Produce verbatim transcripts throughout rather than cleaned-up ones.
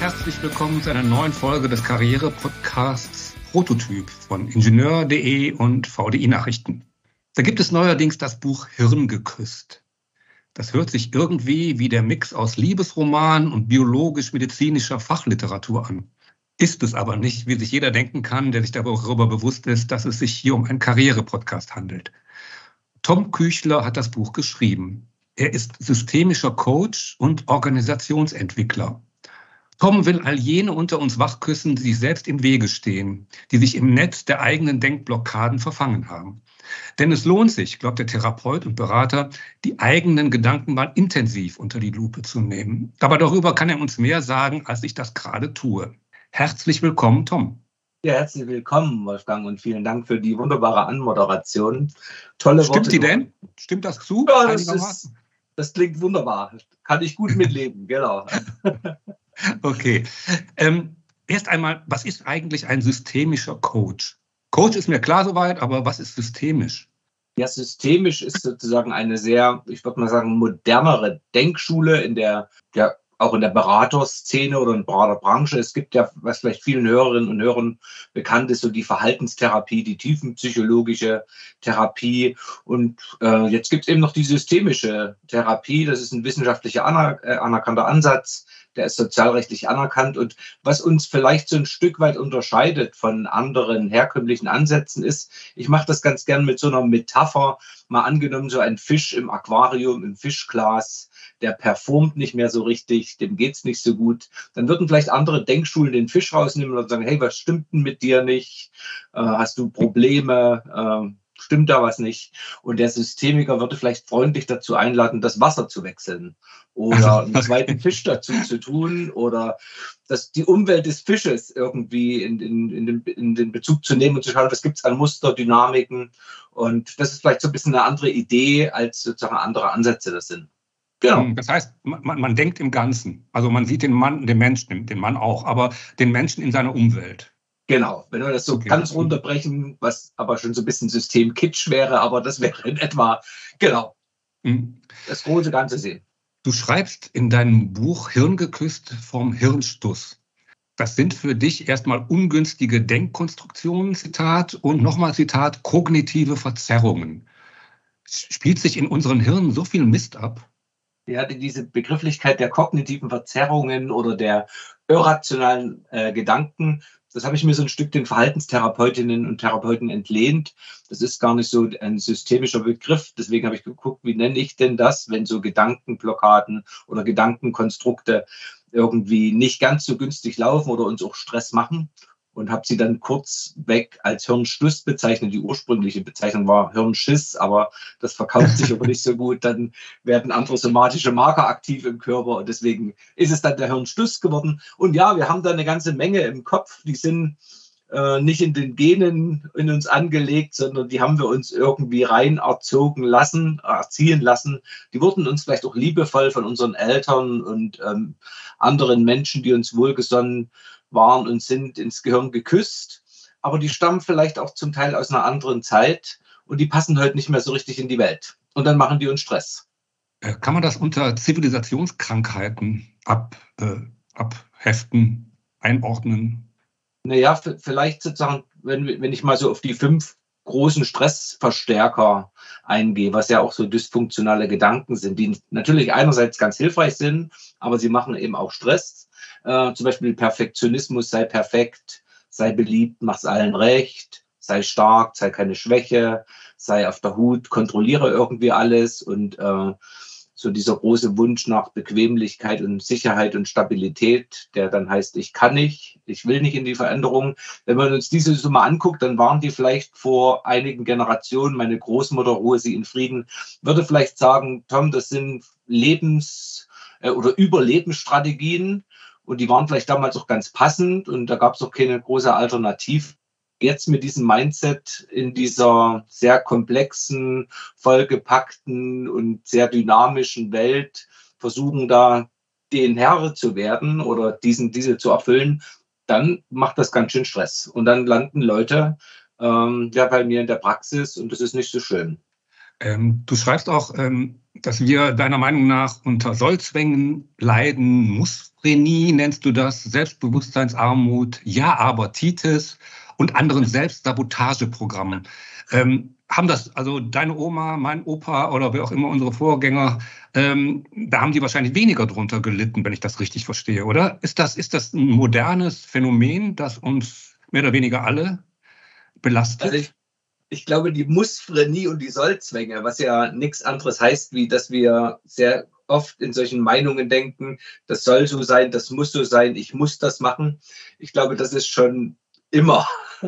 herzlich willkommen zu einer neuen Folge des Karriere-Podcasts Prototyp von Ingenieur punkt de und V D I-Nachrichten. Da gibt es neuerdings das Buch Hirngeküsst. Das hört sich irgendwie wie der Mix aus Liebesroman und biologisch-medizinischer Fachliteratur an. Ist es aber nicht, wie sich jeder denken kann, der sich darüber bewusst ist, dass es sich hier um einen Karriere-Podcast handelt. Tom Küchler hat das Buch geschrieben. Er ist systemischer Coach und Organisationsentwickler. Tom will all jene unter uns wachküssen, die sich selbst im Wege stehen, die sich im Netz der eigenen Denkblockaden verfangen haben. Denn es lohnt sich, glaubt der Therapeut und Berater, die eigenen Gedanken mal intensiv unter die Lupe zu nehmen. Aber darüber kann er uns mehr sagen, als ich das gerade tue. Herzlich willkommen, Tom. Ja, herzlich willkommen, Wolfgang, und vielen Dank für die wunderbare Anmoderation. Tolle Stimmt Worte. die denn? Stimmt das zu? Ja, das, ist, das klingt wunderbar. Kann ich gut mitleben, genau. Okay. Ähm, erst einmal, was ist eigentlich ein systemischer Coach? Coach ist mir klar soweit, aber was ist systemisch? Ja, systemisch ist sozusagen eine sehr, ich würde mal sagen, modernere Denkschule in der, ja, auch in der Beraterszene oder in der Branche. Es gibt ja, was vielleicht vielen Hörerinnen und Hörern bekannt ist, so die Verhaltenstherapie, die tiefenpsychologische Therapie. Und äh, jetzt gibt es eben noch die systemische Therapie. Das ist ein wissenschaftlicher aner äh, anerkannter Ansatz. Der ist sozialrechtlich anerkannt. Und was uns vielleicht so ein Stück weit unterscheidet von anderen herkömmlichen Ansätzen ist, ich mache das ganz gern mit so einer Metapher, mal angenommen, so ein Fisch im Aquarium, im Fischglas, der performt nicht mehr so richtig, dem geht's nicht so gut. Dann würden vielleicht andere Denkschulen den Fisch rausnehmen und sagen, hey, was stimmt denn mit dir nicht? Äh, hast du Probleme? Äh, stimmt da was nicht? Und der Systemiker würde vielleicht freundlich dazu einladen, das Wasser zu wechseln oder einen zweiten Fisch dazu zu tun oder dass die Umwelt des Fisches irgendwie in, in, in, den, in den Bezug zu nehmen und zu schauen, was gibt es an Muster, Dynamiken. Und das ist vielleicht so ein bisschen eine andere Idee, als sozusagen andere Ansätze das sind. Genau. Das heißt, man, man denkt im Ganzen. Also man sieht den Mann, den Menschen, den Mann auch, aber den Menschen in seiner Umwelt. Genau, wenn wir das so okay. ganz runterbrechen, was aber schon so ein bisschen Systemkitsch wäre, aber das wäre in etwa, genau, mhm. das große Ganze sehen. Du schreibst in deinem Buch Hirngeküsst vom Hirnstuss. Das sind für dich erstmal ungünstige Denkkonstruktionen, Zitat, und nochmal Zitat, kognitive Verzerrungen. Spielt sich in unseren Hirnen so viel Mist ab? Ja, diese Begrifflichkeit der kognitiven Verzerrungen oder der irrationalen äh, Gedanken, das habe ich mir so ein Stück den Verhaltenstherapeutinnen und Therapeuten entlehnt. Das ist gar nicht so ein systemischer Begriff. Deswegen habe ich geguckt, wie nenne ich denn das, wenn so Gedankenblockaden oder Gedankenkonstrukte irgendwie nicht ganz so günstig laufen oder uns auch Stress machen. Und habe sie dann kurz weg als Hirnstuss bezeichnet. Die ursprüngliche Bezeichnung war Hirnschiss, aber das verkauft sich aber nicht so gut. Dann werden andere somatische Marker aktiv im Körper und deswegen ist es dann der Hirnstuss geworden. Und ja, wir haben da eine ganze Menge im Kopf, die sind äh, nicht in den Genen in uns angelegt, sondern die haben wir uns irgendwie rein erzogen lassen, erziehen lassen. Die wurden uns vielleicht auch liebevoll von unseren Eltern und ähm, anderen Menschen, die uns wohlgesonnen waren und sind, ins Gehirn geküsst, aber die stammen vielleicht auch zum Teil aus einer anderen Zeit und die passen heute nicht mehr so richtig in die Welt. Und dann machen die uns Stress. Kann man das unter Zivilisationskrankheiten ab, äh, abheften, einordnen? Naja, vielleicht sozusagen, wenn, wenn ich mal so auf die fünf großen Stressverstärker eingehe, was ja auch so dysfunktionale Gedanken sind, die natürlich einerseits ganz hilfreich sind, aber sie machen eben auch Stress. Äh, zum Beispiel Perfektionismus, sei perfekt, sei beliebt, mach's allen recht, sei stark, sei keine Schwäche, sei auf der Hut, kontrolliere irgendwie alles und äh, so dieser große Wunsch nach Bequemlichkeit und Sicherheit und Stabilität, der dann heißt, ich kann nicht, ich will nicht in die Veränderung. Wenn man uns diese Summe anguckt, dann waren die vielleicht vor einigen Generationen, meine Großmutter, ruhe sie in Frieden, würde vielleicht sagen, Tom, das sind Lebens- äh, oder Überlebensstrategien und die waren vielleicht damals auch ganz passend und da gab es auch keine große Alternative. Jetzt mit diesem Mindset in dieser sehr komplexen, vollgepackten und sehr dynamischen Welt versuchen, da den Herr zu werden oder diesen, diese zu erfüllen, dann macht das ganz schön Stress. Und dann landen Leute ähm, ja, bei mir in der Praxis und das ist nicht so schön. Ähm, du schreibst auch, ähm, dass wir deiner Meinung nach unter Sollzwängen leiden, Musophrenie nennst du das, Selbstbewusstseinsarmut, Ja-Aber-Titis und anderen Selbstsabotageprogrammen. Ähm, haben das also deine Oma, mein Opa oder wer auch immer unsere Vorgänger, ähm, da haben die wahrscheinlich weniger drunter gelitten, wenn ich das richtig verstehe, oder? Ist das, ist das ein modernes Phänomen, das uns mehr oder weniger alle belastet? Also ich, ich glaube, die Musophrenie und die Sollzwänge, was ja nichts anderes heißt, wie dass wir sehr oft in solchen Meinungen denken, das soll so sein, das muss so sein, ich muss das machen. Ich glaube, das ist schon immer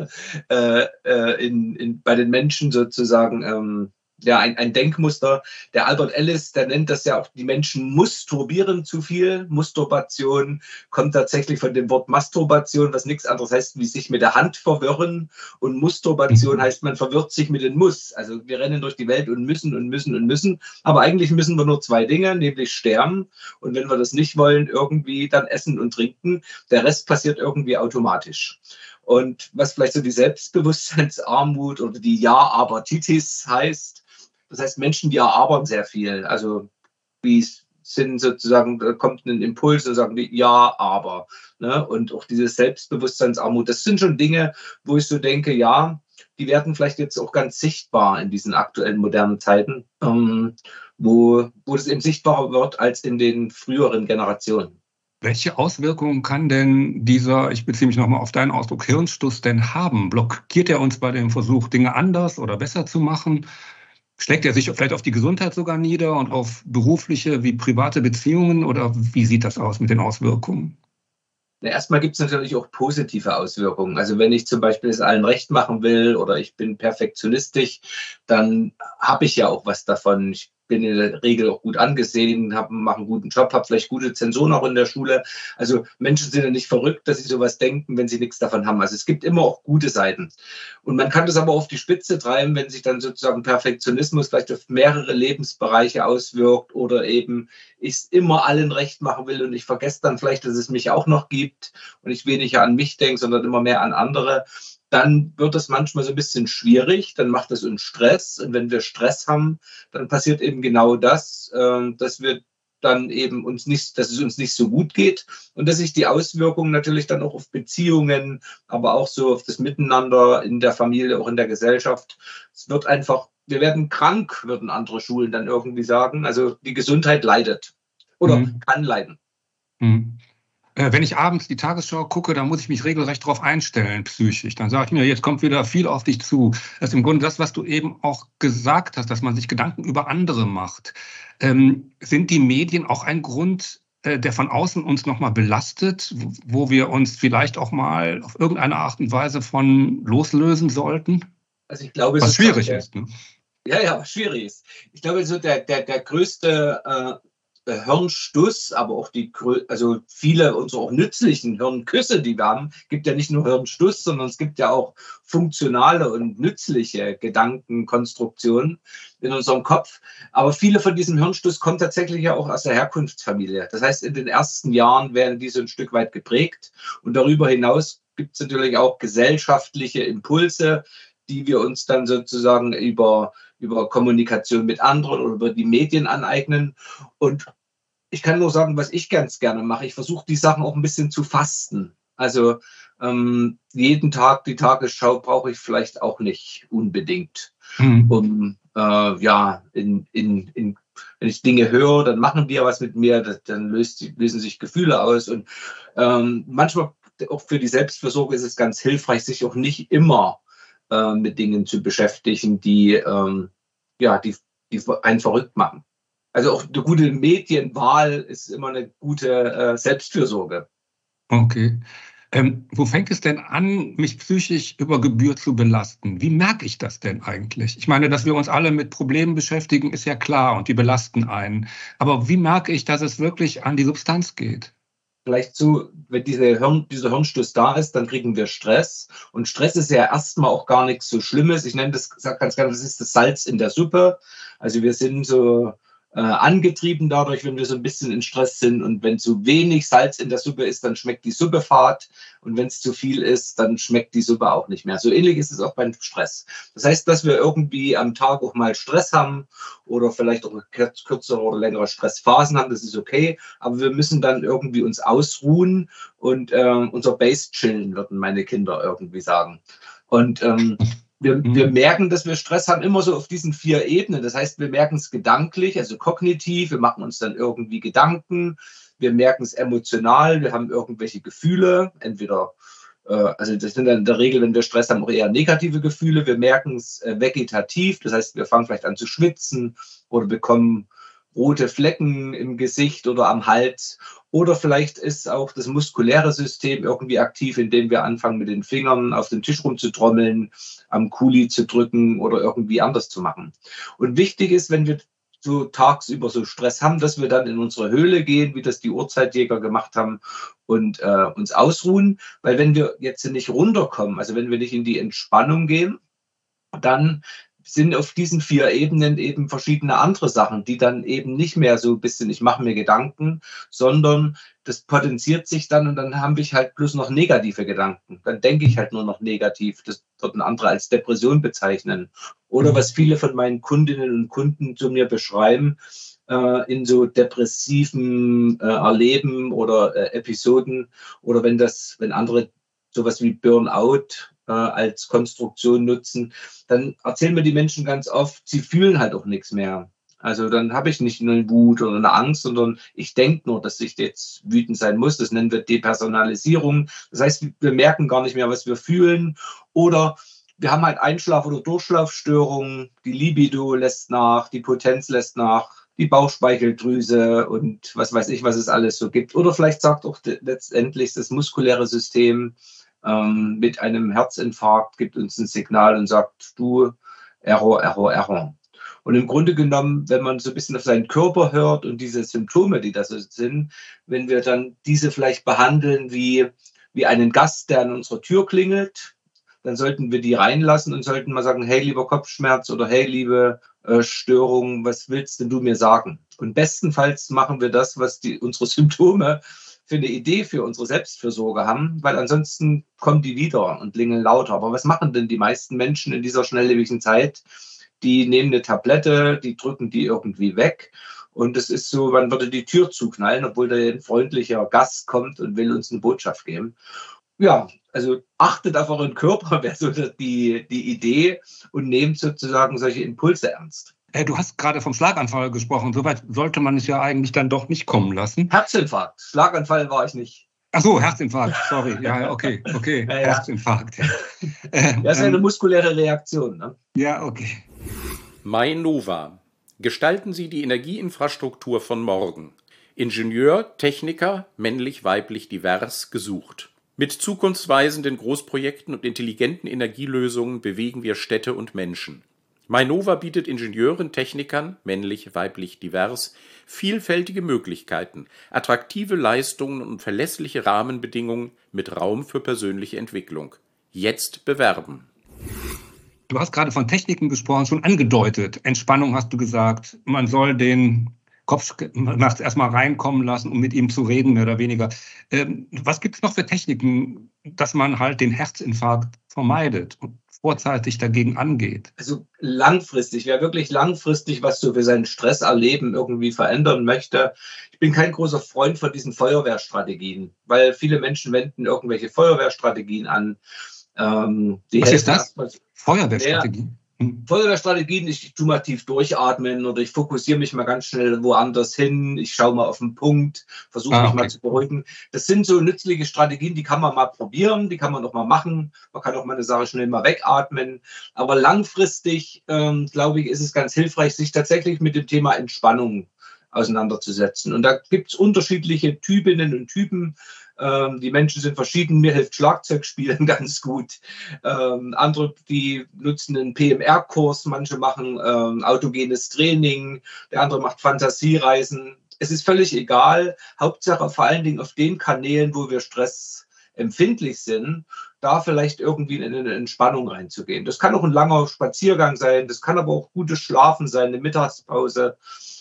äh, äh, in, in, bei den Menschen sozusagen ähm, ja, ein, ein Denkmuster. Der Albert Ellis, der nennt das ja auch, die Menschen masturbieren zu viel. Masturbation kommt tatsächlich von dem Wort Masturbation, was nichts anderes heißt, wie sich mit der Hand verwirren. Und Masturbation heißt, man verwirrt sich mit dem Muss. Also wir rennen durch die Welt und müssen und müssen und müssen. Aber eigentlich müssen wir nur zwei Dinge, nämlich sterben. Und wenn wir das nicht wollen, irgendwie dann essen und trinken. Der Rest passiert irgendwie automatisch. Und was vielleicht so die Selbstbewusstseinsarmut oder die Ja-Aber-Titis heißt, das heißt, Menschen, die erarbern sehr viel. Also, wie sind sozusagen, da kommt ein Impuls und sagen die Ja, aber. Ne? Und auch diese Selbstbewusstseinsarmut, das sind schon Dinge, wo ich so denke, ja, die werden vielleicht jetzt auch ganz sichtbar in diesen aktuellen modernen Zeiten, ähm, wo, wo das eben sichtbarer wird als in den früheren Generationen. Welche Auswirkungen kann denn dieser, ich beziehe mich nochmal auf deinen Ausdruck, Hirnstuss denn haben? Blockiert er uns bei dem Versuch, Dinge anders oder besser zu machen? Schlägt er sich vielleicht auf die Gesundheit sogar nieder und auf berufliche wie private Beziehungen? Oder wie sieht das aus mit den Auswirkungen? Na, erstmal gibt es natürlich auch positive Auswirkungen. Also wenn ich zum Beispiel es allen recht machen will oder ich bin perfektionistisch, dann habe ich ja auch was davon. Ich bin in der Regel auch gut angesehen, mache einen guten Job, habe vielleicht gute Zensoren auch in der Schule. Also Menschen sind ja nicht verrückt, dass sie sowas denken, wenn sie nichts davon haben. Also es gibt immer auch gute Seiten. Und man kann das aber auf die Spitze treiben, wenn sich dann sozusagen Perfektionismus vielleicht auf mehrere Lebensbereiche auswirkt oder eben ich es immer allen recht machen will und ich vergesse dann vielleicht, dass es mich auch noch gibt und ich weniger an mich denke, sondern immer mehr an andere. Dann wird es manchmal so ein bisschen schwierig, dann macht es uns Stress. Und wenn wir Stress haben, dann passiert eben genau das, äh, dass wir dann eben uns nicht, dass es uns nicht so gut geht und dass sich die Auswirkungen natürlich dann auch auf Beziehungen, aber auch so auf das Miteinander in der Familie, auch in der Gesellschaft. Es wird einfach, wir werden krank, würden andere Schulen dann irgendwie sagen. Also die Gesundheit leidet oder mhm. kann leiden. Mhm. Wenn ich abends die Tagesschau gucke, dann muss ich mich regelrecht darauf einstellen, psychisch. Dann sage ich mir, jetzt kommt wieder viel auf dich zu. Das ist im Grunde das, was du eben auch gesagt hast, dass man sich Gedanken über andere macht. Ähm, sind die Medien auch ein Grund, äh, der von außen uns nochmal belastet, wo wir uns vielleicht auch mal auf irgendeine Art und Weise von loslösen sollten? Also ich glaube, was schwierig der, ist. Ne? Ja, ja, was schwierig ist. Ich glaube, so der, der, der größte äh, Hirnstuss, aber auch die, also viele unserer auch nützlichen Hirnküsse, die wir haben, gibt ja nicht nur Hirnstuss, sondern es gibt ja auch funktionale und nützliche Gedankenkonstruktionen in unserem Kopf. Aber viele von diesem Hirnstuss kommen tatsächlich ja auch aus der Herkunftsfamilie. Das heißt, in den ersten Jahren werden diese ein Stück weit geprägt und darüber hinaus gibt es natürlich auch gesellschaftliche Impulse, die wir uns dann sozusagen über, über Kommunikation mit anderen oder über die Medien aneignen. Und ich kann nur sagen, was ich ganz gerne mache. Ich versuche, die Sachen auch ein bisschen zu fasten. Also ähm, jeden Tag die Tagesschau brauche ich vielleicht auch nicht unbedingt. Mhm. Um, äh, ja, in, in, in, wenn ich Dinge höre, dann machen die ja was mit mir, das, dann löst, lösen sich Gefühle aus. Und ähm, manchmal auch für die Selbstversorgung ist es ganz hilfreich, sich auch nicht immer äh, mit Dingen zu beschäftigen, die, ähm, ja, die, die einen verrückt machen. Also auch eine gute Medienwahl ist immer eine gute äh, Selbstfürsorge. Okay. Ähm, wo fängt es denn an, mich psychisch über Gebühr zu belasten? Wie merke ich das denn eigentlich? Ich meine, dass wir uns alle mit Problemen beschäftigen, ist ja klar und die belasten einen. Aber wie merke ich, dass es wirklich an die Substanz geht? Vielleicht so, wenn diese Hirn, dieser Hirnstuss da ist, dann kriegen wir Stress. Und Stress ist ja erstmal auch gar nichts so Schlimmes. Ich nenne das, sag ganz gerne, das ist das Salz in der Suppe. Also wir sind so äh, angetrieben dadurch, wenn wir so ein bisschen in Stress sind. Und wenn zu wenig Salz in der Suppe ist, dann schmeckt die Suppe fad. Und wenn es zu viel ist, dann schmeckt die Suppe auch nicht mehr. So ähnlich ist es auch beim Stress. Das heißt, dass wir irgendwie am Tag auch mal Stress haben oder vielleicht auch kürzere oder längere Stressphasen haben, das ist okay. Aber wir müssen dann irgendwie uns ausruhen und äh, unser Base chillen, würden meine Kinder irgendwie sagen. Und ähm, wir, wir merken, dass wir Stress haben, immer so auf diesen vier Ebenen. Das heißt, wir merken es gedanklich, also kognitiv, wir machen uns dann irgendwie Gedanken, wir merken es emotional, wir haben irgendwelche Gefühle, entweder, äh, also das sind dann in der Regel, wenn wir Stress haben, auch eher negative Gefühle, wir merken es äh, vegetativ, das heißt, wir fangen vielleicht an zu schwitzen oder bekommen rote Flecken im Gesicht oder am Hals. Oder vielleicht ist auch das muskuläre System irgendwie aktiv, indem wir anfangen, mit den Fingern auf den Tisch rumzutrommeln, am Kuli zu drücken oder irgendwie anders zu machen. Und wichtig ist, wenn wir so tagsüber so Stress haben, dass wir dann in unsere Höhle gehen, wie das die Urzeitjäger gemacht haben, und äh, uns ausruhen. Weil wenn wir jetzt nicht runterkommen, also wenn wir nicht in die Entspannung gehen, dann sind auf diesen vier Ebenen eben verschiedene andere Sachen, die dann eben nicht mehr so ein bisschen, ich mache mir Gedanken, sondern das potenziert sich dann und dann habe ich halt bloß noch negative Gedanken. Dann denke ich halt nur noch negativ. Das würden andere als Depression bezeichnen. Oder was viele von meinen Kundinnen und Kunden zu mir beschreiben, äh, in so depressiven äh, Erleben oder äh, Episoden oder wenn das, wenn andere sowas wie Burnout äh, als Konstruktion nutzen, dann erzählen mir die Menschen ganz oft, sie fühlen halt auch nichts mehr. Also dann habe ich nicht nur eine Wut oder eine Angst, sondern ich denke nur, dass ich jetzt wütend sein muss. Das nennen wir Depersonalisierung. Das heißt, wir merken gar nicht mehr, was wir fühlen. Oder wir haben halt Einschlaf- oder Durchschlafstörungen. Die Libido lässt nach, die Potenz lässt nach, die Bauchspeicheldrüse und was weiß ich, was es alles so gibt. Oder vielleicht sagt auch letztendlich das muskuläre System ähm, mit einem Herzinfarkt, gibt uns ein Signal und sagt, du, Error, Error, Error. Und im Grunde genommen, wenn man so ein bisschen auf seinen Körper hört und diese Symptome, die da so sind, wenn wir dann diese vielleicht behandeln wie, wie einen Gast, der an unserer Tür klingelt, dann sollten wir die reinlassen und sollten mal sagen, hey, lieber Kopfschmerz oder hey, liebe äh, Störung, was willst denn du mir sagen? Und bestenfalls machen wir das, was die, unsere Symptome für eine Idee für unsere Selbstfürsorge haben, weil ansonsten kommen die wieder und klingeln lauter. Aber was machen denn die meisten Menschen in dieser schnelllebigen Zeit? Die nehmen eine Tablette, die drücken die irgendwie weg. Und es ist so, man würde die Tür zuknallen, obwohl da ein freundlicher Gast kommt und will uns eine Botschaft geben. Ja, also achtet auf euren Körper, wäre so die, die Idee, und nehmt sozusagen solche Impulse ernst. Du hast gerade vom Schlaganfall gesprochen. Soweit sollte man es ja eigentlich dann doch nicht kommen lassen. Herzinfarkt. Schlaganfall war ich nicht. Ach so, Herzinfarkt. Sorry. Ja, okay, okay. Ja, ja. Herzinfarkt. Ja. Ähm, das ist eine muskuläre Reaktion. Ne? Ja, okay. Mainova. Gestalten Sie die Energieinfrastruktur von morgen. Ingenieur, Techniker, männlich, weiblich, divers, gesucht. Mit zukunftsweisenden Großprojekten und intelligenten Energielösungen bewegen wir Städte und Menschen. Mainova bietet Ingenieuren, Technikern, männlich, weiblich, divers, vielfältige Möglichkeiten, attraktive Leistungen und verlässliche Rahmenbedingungen mit Raum für persönliche Entwicklung. Jetzt bewerben. Du hast gerade von Techniken gesprochen, schon angedeutet. Entspannung hast du gesagt. Man soll den Kopf nachts erstmal reinkommen lassen, um mit ihm zu reden, mehr oder weniger. Ähm, was gibt es noch für Techniken, dass man halt den Herzinfarkt vermeidet und vorzeitig dagegen angeht? Also langfristig, wer wirklich langfristig was so für sein Stresserleben irgendwie verändern möchte. Ich bin kein großer Freund von diesen Feuerwehrstrategien, weil viele Menschen wenden irgendwelche Feuerwehrstrategien an. Ähm, die was ist das? Feuerwehrstrategie? Hm. Feuerwehrstrategien, ich tue mal tief durchatmen oder ich fokussiere mich mal ganz schnell woanders hin, ich schaue mal auf den Punkt, versuche ah, mich okay. mal zu beruhigen. Das sind so nützliche Strategien, die kann man mal probieren, die kann man auch mal machen. Man kann auch mal eine Sache schnell mal wegatmen. Aber langfristig, ähm, glaube ich, ist es ganz hilfreich, sich tatsächlich mit dem Thema Entspannung auseinanderzusetzen. Und da gibt es unterschiedliche Typinnen und Typen. Ähm, die Menschen sind verschieden. Mir hilft Schlagzeugspielen ganz gut. Ähm, andere, die nutzen einen P M R-Kurs. Manche machen ähm, autogenes Training. Der andere macht Fantasiereisen. Es ist völlig egal. Hauptsache vor allen Dingen auf den Kanälen, wo wir stressempfindlich sind, da vielleicht irgendwie in eine Entspannung reinzugehen. Das kann auch ein langer Spaziergang sein. Das kann aber auch gutes Schlafen sein, eine Mittagspause.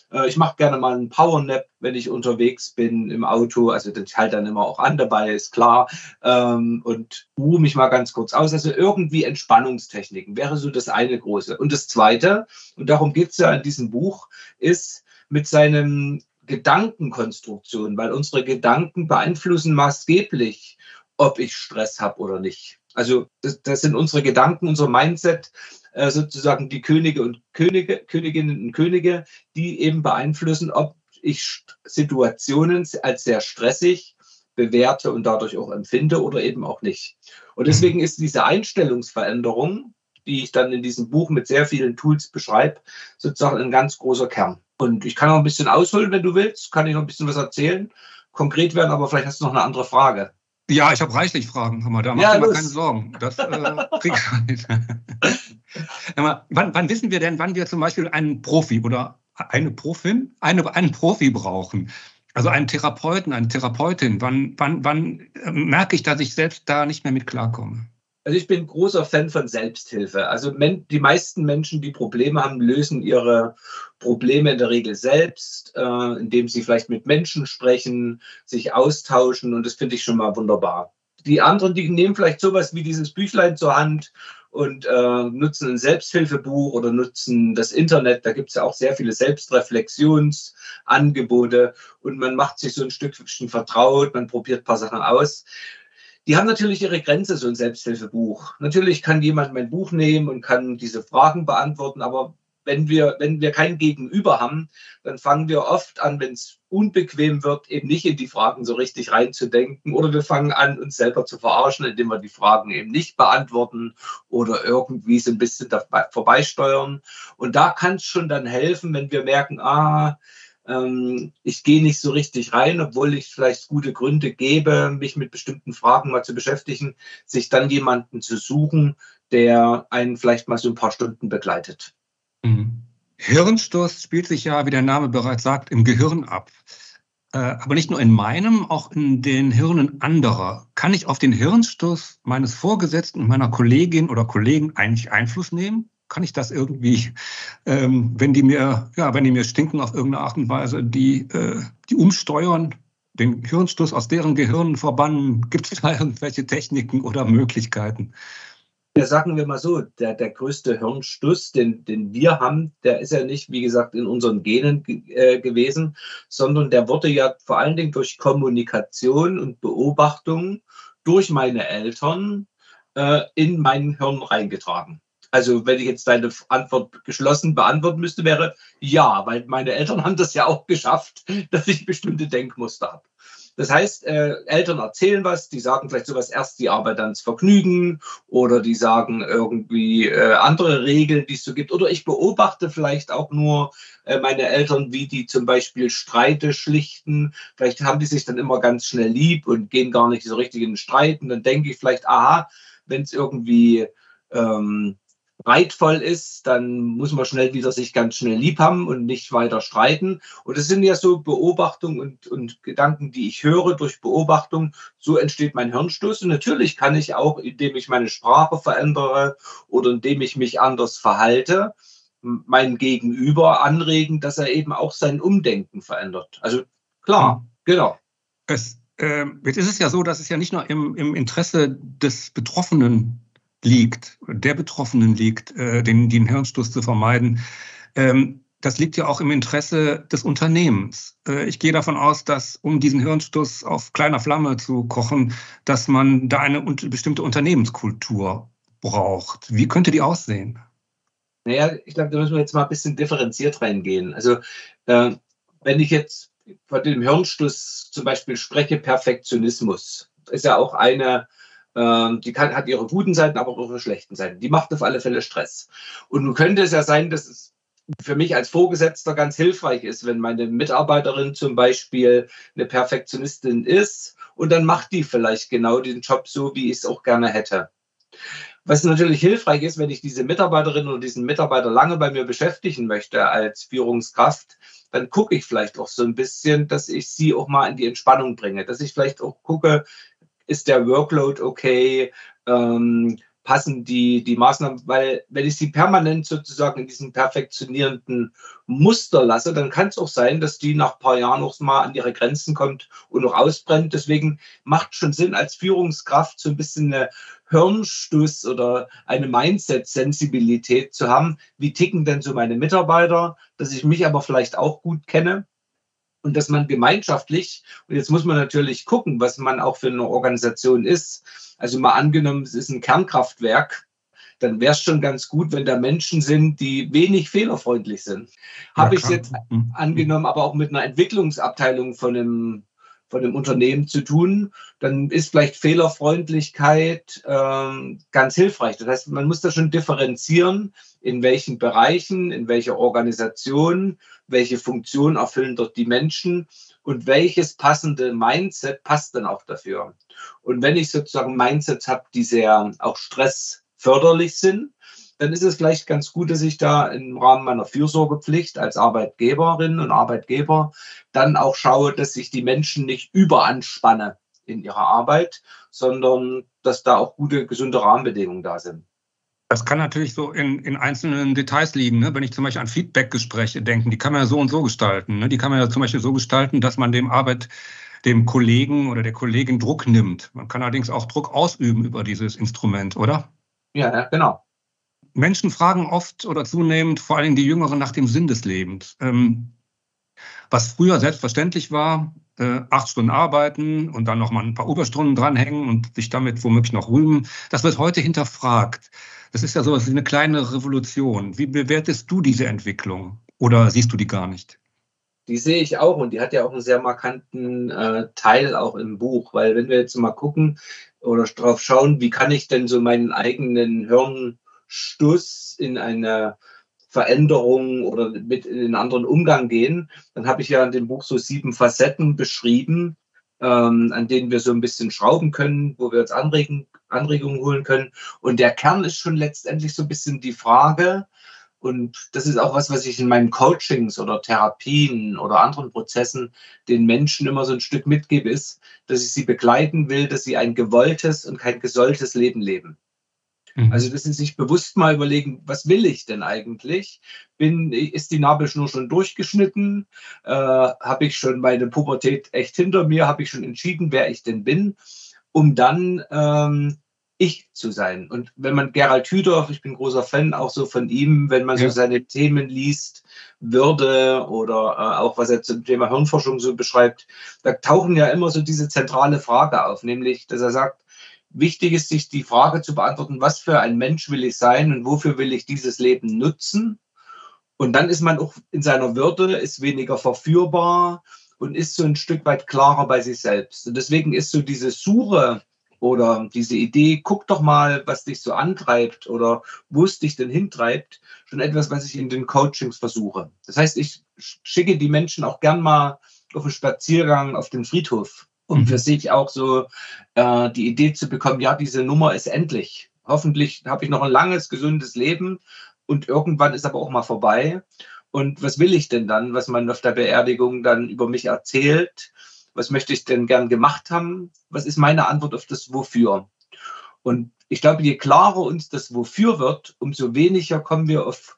Äh, ich mache gerne mal einen Powernap, wenn ich unterwegs bin im Auto. Also ich halte dann immer auch an dabei, ist klar. Ähm, und ruhe mich mal ganz kurz aus. Also irgendwie Entspannungstechniken wäre so das eine große. Und das zweite, und darum geht es ja in diesem Buch, ist mit seinen Gedankenkonstruktionen, weil unsere Gedanken beeinflussen maßgeblich, ob ich Stress habe oder nicht. Also das, das sind unsere Gedanken, unser Mindset, äh, sozusagen die Könige und Könige, Königinnen und Könige, die eben beeinflussen, ob ich Situationen als sehr stressig bewerte und dadurch auch empfinde oder eben auch nicht. Und deswegen ist diese Einstellungsveränderung, die ich dann in diesem Buch mit sehr vielen Tools beschreibe, sozusagen ein ganz großer Kern. Und ich kann noch ein bisschen ausholen, wenn du willst, kann ich noch ein bisschen was erzählen, konkret werden, aber vielleicht hast du noch eine andere Frage. Ja, ich habe reichlich Fragen, Hammer. Da mach Ja, dir mal los. keine Sorgen. Das äh, krieg ich nicht. Aber wann, wann wissen wir denn, wann wir zum Beispiel einen Profi oder eine Profin, eine, einen Profi brauchen? Also einen Therapeuten, eine Therapeutin. Wann, wann, wann äh, merke ich, dass ich selbst da nicht mehr mit klarkomme? Also ich bin großer Fan von Selbsthilfe. Also men- die meisten Menschen, die Probleme haben, lösen ihre Probleme in der Regel selbst, äh, indem sie vielleicht mit Menschen sprechen, sich austauschen, und das finde ich schon mal wunderbar. Die anderen, die nehmen vielleicht sowas wie dieses Büchlein zur Hand und äh, nutzen ein Selbsthilfebuch oder nutzen das Internet. Da gibt es ja auch sehr viele Selbstreflexionsangebote und man macht sich so ein Stückchen vertraut, man probiert ein paar Sachen aus. Die haben natürlich ihre Grenze, so ein Selbsthilfebuch. Natürlich kann jemand mein Buch nehmen und kann diese Fragen beantworten, aber wenn wir, wenn wir kein Gegenüber haben, dann fangen wir oft an, wenn es unbequem wird, eben nicht in die Fragen so richtig reinzudenken, oder wir fangen an, uns selber zu verarschen, indem wir die Fragen eben nicht beantworten oder irgendwie so ein bisschen dabei vorbeisteuern. Und da kann es schon dann helfen, wenn wir merken, ah, ich gehe nicht so richtig rein, obwohl ich vielleicht gute Gründe gebe, mich mit bestimmten Fragen mal zu beschäftigen, sich dann jemanden zu suchen, der einen vielleicht mal so ein paar Stunden begleitet. Mhm. Hirnstoß spielt sich ja, wie der Name bereits sagt, im Gehirn ab. Äh, aber nicht nur in meinem, auch in den Hirnen anderer. Kann ich auf den Hirnstoß meines Vorgesetzten und meiner Kollegin oder Kollegen eigentlich Einfluss nehmen? Kann ich das irgendwie, ähm, wenn die mir, ja, wenn die mir stinken auf irgendeine Art und Weise, die, äh, die umsteuern, den Hirnstoß aus deren Gehirnen verbannen? Gibt es da irgendwelche Techniken oder Möglichkeiten? Ja, sagen wir mal so, der, der größte Hirnstuss, den, den wir haben, der ist ja nicht, wie gesagt, in unseren Genen äh, gewesen, sondern der wurde ja vor allen Dingen durch Kommunikation und Beobachtung durch meine Eltern äh, in mein Hirn reingetragen. Also wenn ich jetzt deine Antwort geschlossen beantworten müsste, wäre ja, weil meine Eltern haben das ja auch geschafft, dass ich bestimmte Denkmuster habe. Das heißt, äh, Eltern erzählen was, die sagen vielleicht sowas erst, die Arbeit ans Vergnügen, oder die sagen irgendwie äh, andere Regeln, die es so gibt. Oder ich beobachte vielleicht auch nur äh, meine Eltern, wie die zum Beispiel Streite schlichten. Vielleicht haben die sich dann immer ganz schnell lieb und gehen gar nicht so richtig in den Streit. Und dann denke ich vielleicht, aha, wenn es irgendwie ähm, reitvoll ist, dann muss man schnell wieder sich ganz schnell lieb haben und nicht weiter streiten. Und das sind ja so Beobachtungen und, und Gedanken, die ich höre durch Beobachtung. So entsteht mein Hirnstoß. Und natürlich kann ich auch, indem ich meine Sprache verändere oder indem ich mich anders verhalte, meinen Gegenüber anregen, dass er eben auch sein Umdenken verändert. Also klar, hm. genau. Es, äh, jetzt ist es ja so, dass es ja nicht nur im, im Interesse des Betroffenen liegt, der Betroffenen liegt, äh, den, den Hirnstoß zu vermeiden. Ähm, das liegt ja auch im Interesse des Unternehmens. Äh, ich gehe davon aus, dass, um diesen Hirnstoß auf kleiner Flamme zu kochen, dass man da eine un- bestimmte Unternehmenskultur braucht. Wie könnte die aussehen? Naja, ich glaube, da müssen wir jetzt mal ein bisschen differenziert reingehen. Also äh, wenn ich jetzt von dem Hirnstoß zum Beispiel spreche, Perfektionismus, ist ja auch eine, die kann, hat ihre guten Seiten, aber auch ihre schlechten Seiten. Die macht auf alle Fälle Stress. Und nun könnte es ja sein, dass es für mich als Vorgesetzter ganz hilfreich ist, wenn meine Mitarbeiterin zum Beispiel eine Perfektionistin ist, und dann macht die vielleicht genau den Job so, wie ich es auch gerne hätte. Was natürlich hilfreich ist, wenn ich diese Mitarbeiterin oder diesen Mitarbeiter lange bei mir beschäftigen möchte als Führungskraft, dann gucke ich vielleicht auch so ein bisschen, dass ich sie auch mal in die Entspannung bringe, dass ich vielleicht auch gucke, ist der Workload okay? Ähm, passen die, die Maßnahmen, weil wenn ich sie permanent sozusagen in diesem perfektionierenden Muster lasse, dann kann es auch sein, dass die nach ein paar Jahren noch mal an ihre Grenzen kommt und noch ausbrennt. Deswegen macht schon Sinn, als Führungskraft so ein bisschen eine Hirnstuss oder eine Mindset-Sensibilität zu haben. Wie ticken denn so meine Mitarbeiter, dass ich mich aber vielleicht auch gut kenne? Und dass man gemeinschaftlich, und jetzt muss man natürlich gucken, was man auch für eine Organisation ist. Also mal angenommen, es ist ein Kernkraftwerk, dann wäre es schon ganz gut, wenn da Menschen sind, die wenig fehlerfreundlich sind. Ja, habe ich es jetzt angenommen, aber auch mit einer Entwicklungsabteilung von einem, von einem Unternehmen zu tun, dann ist vielleicht Fehlerfreundlichkeit ähm, ganz hilfreich. Das heißt, man muss da schon differenzieren, in welchen Bereichen, in welcher Organisation, welche Funktion erfüllen dort die Menschen und welches passende Mindset passt dann auch dafür. Und wenn ich sozusagen Mindsets habe, die sehr auch stressförderlich sind, dann ist es vielleicht ganz gut, dass ich da im Rahmen meiner Fürsorgepflicht als Arbeitgeberin und Arbeitgeber dann auch schaue, dass ich die Menschen nicht überanspanne in ihrer Arbeit, sondern dass da auch gute, gesunde Rahmenbedingungen da sind. Das kann natürlich so in, in einzelnen Details liegen, ne? Wenn ich zum Beispiel an Feedback-Gespräche denke, die kann man ja so und so gestalten. Ne? Die kann man ja zum Beispiel so gestalten, dass man dem Arbeit, dem Kollegen oder der Kollegin Druck nimmt. Man kann allerdings auch Druck ausüben über dieses Instrument, oder? Ja, genau. Menschen fragen oft oder zunehmend, vor allem die Jüngeren, nach dem Sinn des Lebens. Ähm, was früher selbstverständlich war, äh, acht Stunden arbeiten und dann noch mal ein paar Überstunden dranhängen und sich damit womöglich noch rühmen, das wird heute hinterfragt. Das ist ja sowas wie eine kleine Revolution. Wie bewertest du diese Entwicklung oder siehst du die gar nicht? Die sehe ich auch und die hat ja auch einen sehr markanten äh, Teil auch im Buch, weil wenn wir jetzt mal gucken oder drauf schauen, wie kann ich denn so meinen eigenen Hirnstuss in eine Veränderung oder mit in einen anderen Umgang gehen, dann habe ich ja in dem Buch so sieben Facetten beschrieben, ähm, an denen wir so ein bisschen schrauben können, wo wir uns Anregen, Anregungen holen können. Und der Kern ist schon letztendlich so ein bisschen die Frage, und das ist auch was, was ich in meinen Coachings oder Therapien oder anderen Prozessen den Menschen immer so ein Stück mitgebe, ist, dass ich sie begleiten will, dass sie ein gewolltes und kein gesolltes Leben leben. Mhm. Also, dass sie sich bewusst mal überlegen, was will ich denn eigentlich? Bin, ist die Nabelschnur schon durchgeschnitten? Äh, habe ich schon meine Pubertät echt hinter mir? Habe ich schon entschieden, wer ich denn bin? Um dann ähm, ich zu sein. Und wenn man Gerald Hüther, ich bin großer Fan auch so von ihm, wenn man ja. so seine Themen liest, Würde oder äh, auch was er zum Thema Hirnforschung so beschreibt, da tauchen ja immer so diese zentrale Frage auf, nämlich, dass er sagt, wichtig ist, sich die Frage zu beantworten, was für ein Mensch will ich sein und wofür will ich dieses Leben nutzen? Und dann ist man auch in seiner Würde, ist weniger verführbar und ist so ein Stück weit klarer bei sich selbst. Und deswegen ist so diese Suche oder diese Idee, guck doch mal, was dich so antreibt oder wo es dich denn hintreibt, schon etwas, was ich in den Coachings versuche. Das heißt, ich schicke die Menschen auch gern mal auf einen Spaziergang auf den Friedhof, um für sich auch so äh, die Idee zu bekommen, ja, diese Nummer ist endlich. Hoffentlich habe ich noch ein langes, gesundes Leben und irgendwann ist aber auch mal vorbei. Und was will ich denn dann, was man auf der Beerdigung dann über mich erzählt? Was möchte ich denn gern gemacht haben? Was ist meine Antwort auf das Wofür? Und ich glaube, je klarer uns das Wofür wird, umso weniger kommen wir auf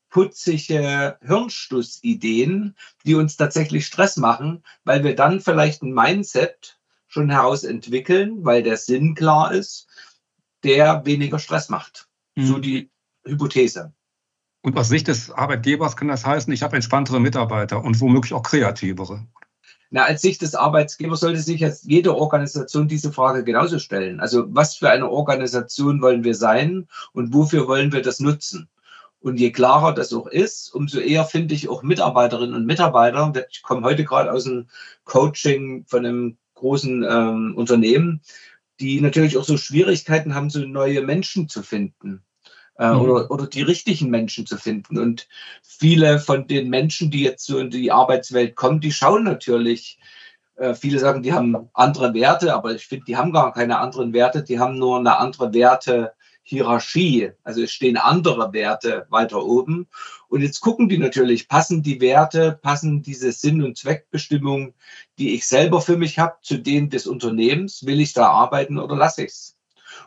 putzige Hirnstuss-Ideen, die uns tatsächlich Stress machen, weil wir dann vielleicht ein Mindset schon heraus entwickeln, weil der Sinn klar ist, der weniger Stress macht. Mhm. So die Hypothese. Und aus Sicht des Arbeitgebers kann das heißen, ich habe entspanntere Mitarbeiter und womöglich auch kreativere. Na, als Sicht des Arbeitgebers sollte sich jetzt jede Organisation diese Frage genauso stellen. Also was für eine Organisation wollen wir sein und wofür wollen wir das nutzen? Und je klarer das auch ist, umso eher finde ich auch Mitarbeiterinnen und Mitarbeiter, ich komme heute gerade aus einem Coaching von einem großen ähm, Unternehmen, die natürlich auch so Schwierigkeiten haben, so neue Menschen zu finden. Mhm. Oder, oder die richtigen Menschen zu finden. Und viele von den Menschen, die jetzt so in die Arbeitswelt kommen, die schauen natürlich, äh, viele sagen, die haben andere Werte, aber ich finde, die haben gar keine anderen Werte, die haben nur eine andere Wertehierarchie. Also es stehen andere Werte weiter oben. Und jetzt gucken die natürlich, passen die Werte, passen diese Sinn- und Zweckbestimmung, die ich selber für mich habe, zu denen des Unternehmens, will ich da arbeiten oder lasse ich es?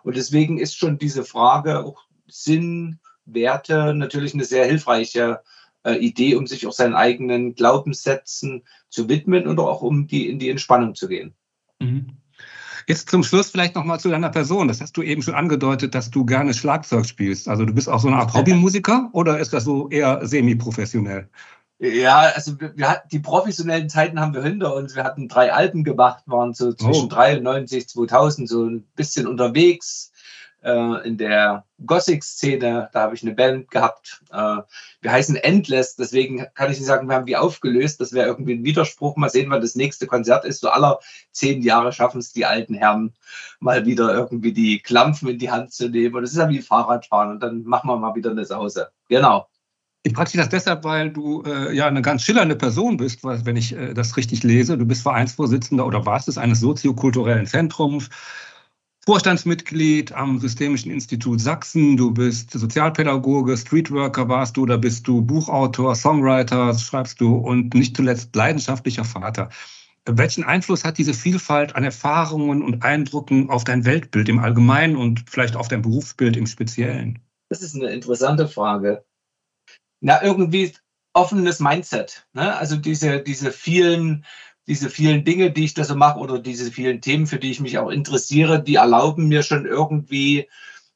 Und deswegen ist schon diese Frage auch Sinn, Werte natürlich eine sehr hilfreiche äh, Idee, um sich auch seinen eigenen Glaubenssätzen zu widmen und auch um die in die Entspannung zu gehen. Mhm. Jetzt zum Schluss vielleicht noch mal zu deiner Person. Das hast du eben schon angedeutet, dass du gerne Schlagzeug spielst. Also du bist auch so eine Art Hobbymusiker oder ist das so eher semi-professionell? Ja, also wir, wir hatten die professionellen Zeiten haben wir hinter uns. Wir hatten drei Alben gemacht, waren so zwischen Oh. dreiundneunzig, zweitausend so ein bisschen unterwegs äh, in der Gothic-Szene. Da habe ich eine Band gehabt. Äh, wir heißen Endless, deswegen kann ich nicht sagen, wir haben die aufgelöst. Das wäre irgendwie ein Widerspruch. Mal sehen, wann das nächste Konzert ist. So aller zehn Jahre schaffen es die alten Herren, mal wieder irgendwie die Klampfen in die Hand zu nehmen. Und das ist ja wie Fahrradfahren. Und dann machen wir mal wieder eine Sause. Genau. Ich frage dich das deshalb, weil du äh, ja eine ganz schillernde Person bist, weil, wenn ich äh, das richtig lese. Du bist Vereinsvorsitzender oder warst es eines soziokulturellen Zentrums, Vorstandsmitglied am Systemischen Institut Sachsen. Du bist Sozialpädagoge, Streetworker warst du, da bist du Buchautor, Songwriter, schreibst du und nicht zuletzt leidenschaftlicher Vater. Welchen Einfluss hat diese Vielfalt an Erfahrungen und Eindrücken auf dein Weltbild im Allgemeinen und vielleicht auf dein Berufsbild im Speziellen? Das ist eine interessante Frage. Na, irgendwie offenes Mindset, ne? Also diese, diese vielen, diese vielen Dinge, die ich da so mache oder diese vielen Themen, für die ich mich auch interessiere, die erlauben mir schon irgendwie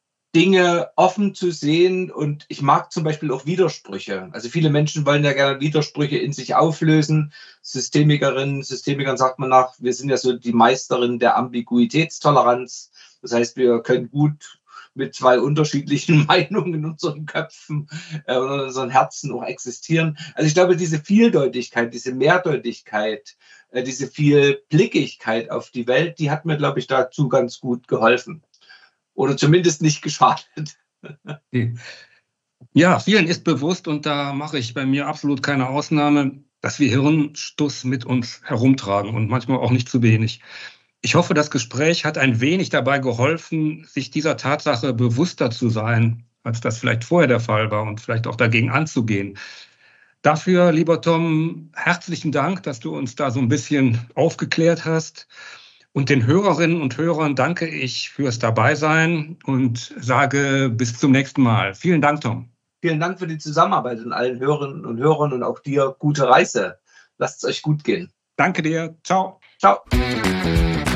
Dinge offen zu sehen und ich mag zum Beispiel auch Widersprüche. Also viele Menschen wollen ja gerne Widersprüche in sich auflösen. Systemikerinnen, Systemikern sagt man nach, wir sind ja so die Meisterin der Ambiguitätstoleranz. Das heißt, wir können gut mit zwei unterschiedlichen Meinungen in unseren Köpfen äh, und in unseren Herzen auch existieren. Also ich glaube, diese Vieldeutigkeit, diese Mehrdeutigkeit, äh, diese Vielblickigkeit auf die Welt, die hat mir, glaube ich, dazu ganz gut geholfen. Oder zumindest nicht geschadet. Ja, vielen ist bewusst, und da mache ich bei mir absolut keine Ausnahme, dass wir Hirnstuss mit uns herumtragen und manchmal auch nicht zu wenig. Ich hoffe, das Gespräch hat ein wenig dabei geholfen, sich dieser Tatsache bewusster zu sein, als das vielleicht vorher der Fall war und vielleicht auch dagegen anzugehen. Dafür, lieber Tom, herzlichen Dank, dass du uns da so ein bisschen aufgeklärt hast. Und den Hörerinnen und Hörern danke ich fürs Dabeisein und sage bis zum nächsten Mal. Vielen Dank, Tom. Vielen Dank für die Zusammenarbeit und allen Hörerinnen und Hörern und auch dir gute Reise. Lasst es euch gut gehen. Danke dir. Ciao. Ciao.